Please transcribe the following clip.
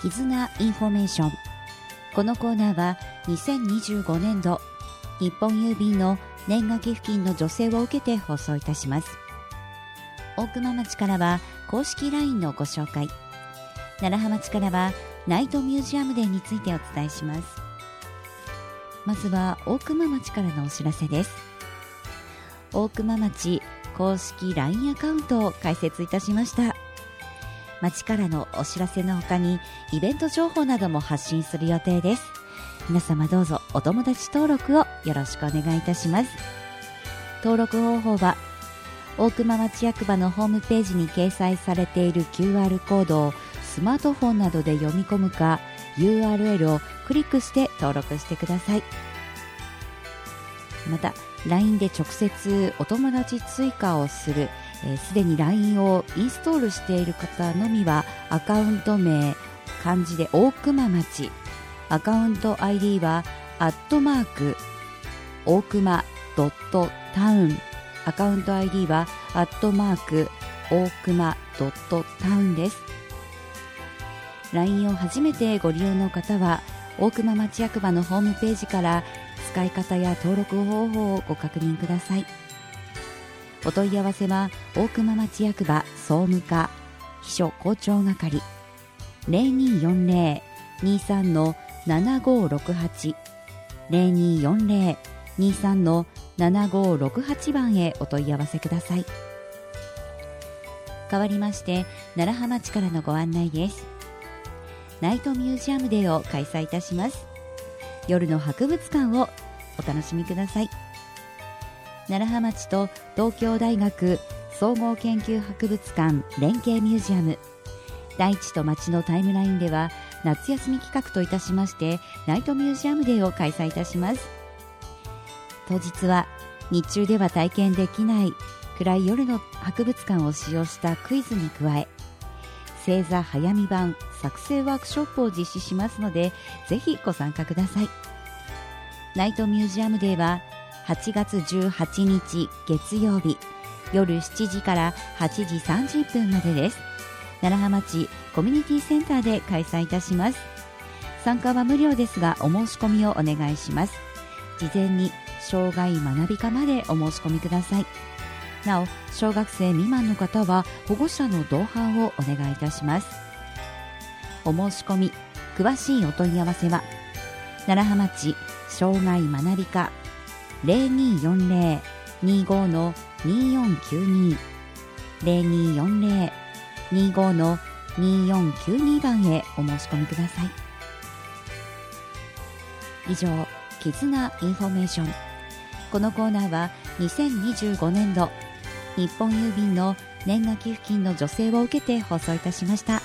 絆インフォメーション。このコーナーは2025年度日本郵便の年賀寄付金の助成を受けて放送いたします。大熊町からは公式 LINE のご紹介、楢葉町からはナイトミュージアムデーについてお伝えします。まずは大熊町からのお知らせです。大熊町公式 LINE アカウントを開設いたしました。町からのお知らせの他にイベント情報なども発信する予定です。皆様どうぞお友達登録をよろしくお願いいたします。登録方法は大熊町役場のホームページに掲載されている QR コードをスマートフォンなどで読み込むか URL をクリックして登録してください。また LINE で直接お友達追加をする、すでに LINE をインストールしている方のみはアカウント名漢字で大熊町、アカウント ID は@大熊.town、アカウント ID は大熊.town です。 LINE を初めてご利用の方は大熊町役場のホームページから使い方や登録方法をご確認ください。お問い合わせは大熊町役場総務課秘書校長係 0240-23-7568 0240-23-7568 番へお問い合わせください。代わりまして楢葉町からのご案内です。ナイトミュージアムデーを開催いたします。夜の博物館をお楽しみください。楢葉町と東京大学総合研究博物館連携ミュージアム、大地と町のタイムラインでは夏休み企画といたしましてナイトミュージアムデーを開催いたします。当日は日中では体験できない暗い夜の博物館を使用したクイズに加え、星座早見版作成ワークショップを実施しますのでぜひご参加ください。ナイトミュージアムデーは8月18日月曜日夜7時から8時30分までです。楢葉町コミュニティセンターで開催いたします。参加は無料ですがお申し込みをお願いします。事前に障害学び課までお申し込みください。なお小学生未満の方は保護者の同伴をお願いいたします。お申し込み詳しいお問い合わせは楢葉町障害学び課 0240-25-2492 0240-25-2492 番へお申し込みください。以上、絆インフォメーション。このコーナーは2025年度日本郵便の年賀寄付金の助成を受けて放送いたしました。